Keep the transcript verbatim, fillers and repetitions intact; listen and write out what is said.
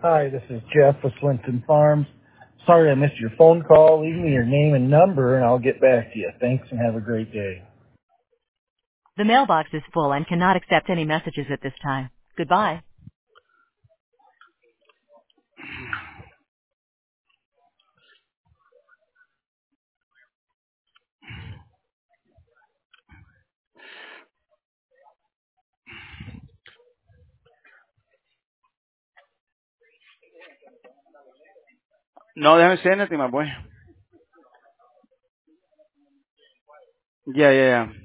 Hi, this is Jeff with Swinton Farms. Sorry I missed your phone call. Leave me your name and number and I'll get back to you. Thanks and have a great day. The mailbox is full and cannot accept any messages at this time. Goodbye. No, déjame say anything, my boy. Yeah, yeah, yeah.